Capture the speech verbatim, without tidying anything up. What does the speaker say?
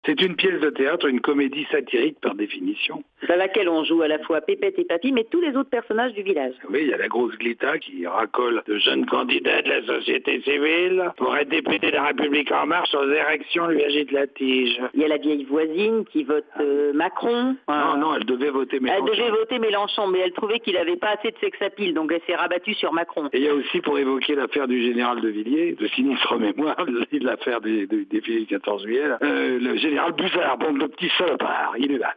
C'est une pièce de théâtre, une comédie satirique par définition. Dans laquelle on joue à la fois Pépette et Papy, mais tous les autres personnages du village. Oui, il y a la grosse Glita qui racole de jeunes candidats de la société civile. Pour être député de la République En Marche, aux érections, lui agite la tige. Il y a la vieille voisine qui vote euh, Macron. Non, non, elle devait voter Mélenchon. Elle devait voter Mélenchon, mais elle trouvait qu'il n'avait pas assez de sex-appeal, donc elle s'est rabattue sur Macron. Et il y a aussi, pour évoquer l'affaire du général de Villiers, de sinistre mémoire, l'affaire des, des défilés du quatorze juillet, là, euh, le général Buzard, bon, le petit salopard, il est là.